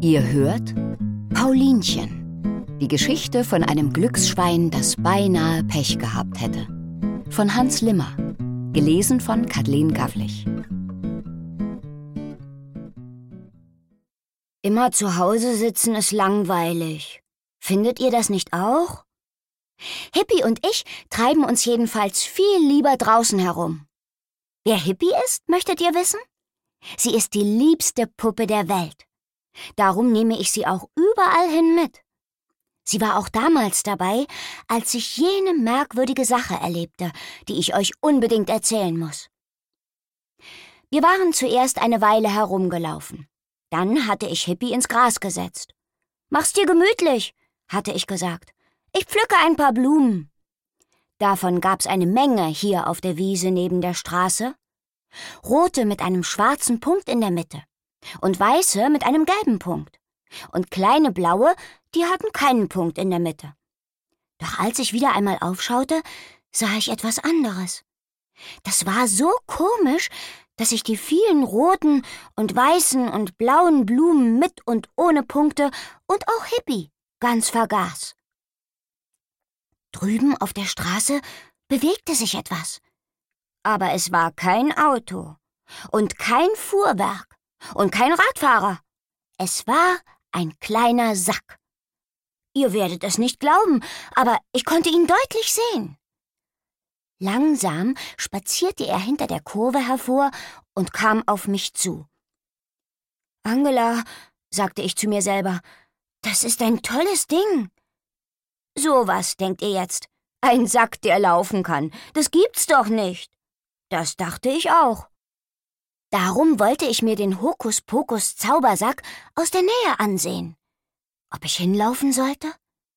Ihr hört Paulinchen, die Geschichte von einem Glücksschwein, das beinahe Pech gehabt hätte. Von Hans Limmer, gelesen von Kathleen Gavlich. Immer zu Hause sitzen ist langweilig. Findet ihr das nicht auch? Hippie und ich treiben uns jedenfalls viel lieber draußen herum. Wer Hippie ist, möchtet ihr wissen? Sie ist die liebste Puppe der Welt. Darum nehme ich sie auch überall hin mit. Sie war auch damals dabei, als ich jene merkwürdige Sache erlebte, die ich euch unbedingt erzählen muss. Wir waren zuerst eine Weile herumgelaufen. Dann hatte ich Hippie ins Gras gesetzt. »Mach's dir gemütlich«, hatte ich gesagt. »Ich pflücke ein paar Blumen.« Davon gab's eine Menge hier auf der Wiese neben der Straße. Rote mit einem schwarzen Punkt in der Mitte und weiße mit einem gelben Punkt. Und kleine blaue, die hatten keinen Punkt in der Mitte. Doch als ich wieder einmal aufschaute, sah ich etwas anderes. Das war so komisch, dass ich die vielen roten und weißen und blauen Blumen mit und ohne Punkte und auch Hippie ganz vergaß. Drüben auf der Straße bewegte sich etwas. Aber es war kein Auto und kein Fuhrwerk und kein Radfahrer. Es war ein kleiner Sack. Ihr werdet es nicht glauben, aber ich konnte ihn deutlich sehen. Langsam spazierte er hinter der Kurve hervor und kam auf mich zu. »Angela«, sagte ich zu mir selber, »das ist ein tolles Ding.« »So was, denkt ihr jetzt? Ein Sack, der laufen kann. Das gibt's doch nicht.« Das dachte ich auch. Darum wollte ich mir den Hokuspokus-Zaubersack aus der Nähe ansehen. Ob ich hinlaufen sollte?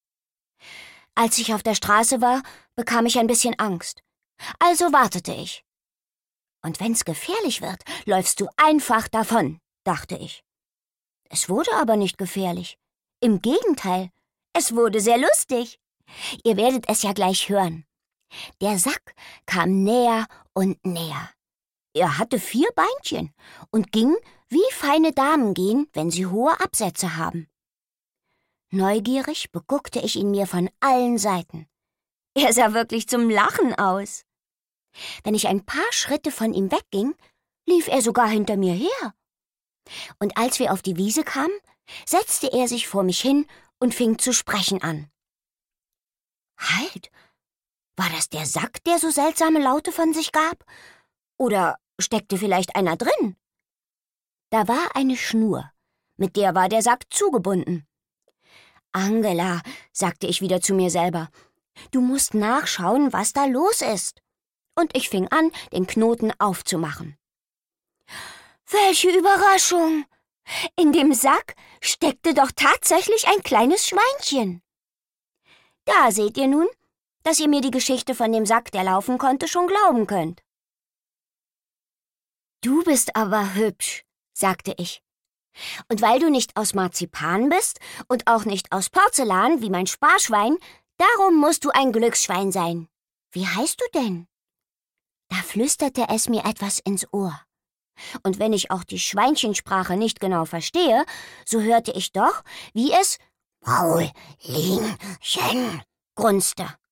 Als ich auf der Straße war, bekam ich ein bisschen Angst. Also wartete ich. Und wenn's gefährlich wird, läufst du einfach davon, dachte ich. Es wurde aber nicht gefährlich. Im Gegenteil, es wurde sehr lustig. Ihr werdet es ja gleich hören. Der Sack kam näher und näher. Er hatte 4 Beinchen und ging, wie feine Damen gehen, wenn sie hohe Absätze haben. Neugierig beguckte ich ihn mir von allen Seiten. Er sah wirklich zum Lachen aus. Wenn ich ein paar Schritte von ihm wegging, lief er sogar hinter mir her. Und als wir auf die Wiese kamen, setzte er sich vor mich hin und fing zu sprechen an. Halt! War das der Sack, der so seltsame Laute von sich gab? Oder steckte vielleicht einer drin? Da war eine Schnur, mit der war der Sack zugebunden. »Angela«, sagte ich wieder zu mir selber, »du musst nachschauen, was da los ist.« Und ich fing an, den Knoten aufzumachen. Welche Überraschung! In dem Sack steckte doch tatsächlich ein kleines Schweinchen. Da seht ihr nun, dass ihr mir die Geschichte von dem Sack, der laufen konnte, schon glauben könnt. »Du bist aber hübsch«, sagte ich. »Und weil du nicht aus Marzipan bist und auch nicht aus Porzellan wie mein Sparschwein, darum musst du ein Glücksschwein sein. Wie heißt du denn?« Da flüsterte es mir etwas ins Ohr. Und wenn ich auch die Schweinchensprache nicht genau verstehe, so hörte ich doch, wie es »Paulinchen« grunzte.